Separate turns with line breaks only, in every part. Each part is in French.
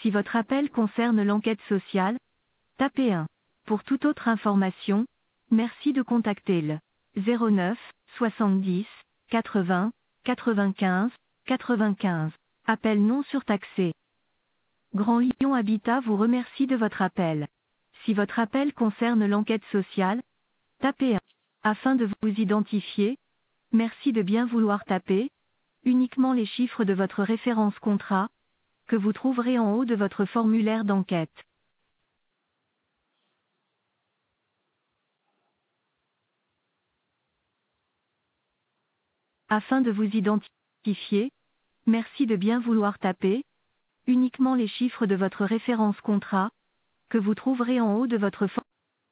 Si votre appel concerne l'enquête sociale, tapez 1. Pour toute autre information, merci de contacter le 09 70 80 95 95. Appel non surtaxé. Grand Lyon Habitat vous remercie de votre appel. Si votre appel concerne l'enquête sociale, tapez 1. Afin de vous identifier, merci de bien vouloir taper uniquement les chiffres de votre référence contrat, que vous trouverez en haut de votre formulaire d'enquête. Afin de vous identifier, merci de bien vouloir taper uniquement les chiffres de votre référence contrat, que vous trouverez en haut de votre formulaire.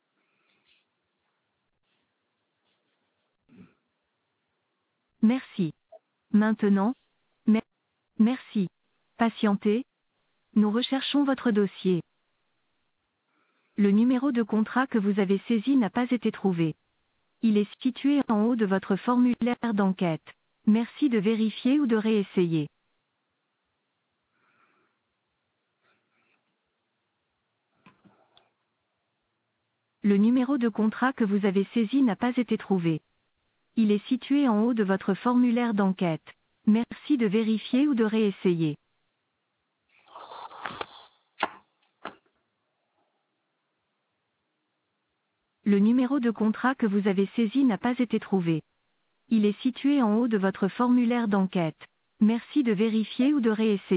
Merci. Maintenant, merci. Patientez. Nous recherchons votre dossier. Le numéro de contrat que vous avez saisi n'a pas été trouvé. Il est situé en haut de votre formulaire d'enquête. Merci de vérifier ou de réessayer. Le numéro de contrat que vous avez saisi n'a pas été trouvé. Il est situé en haut de votre formulaire d'enquête. Merci de vérifier ou de réessayer. Le numéro de contrat que vous avez saisi n'a pas été trouvé. Il est situé en haut de votre formulaire d'enquête. Merci de vérifier ou de réessayer.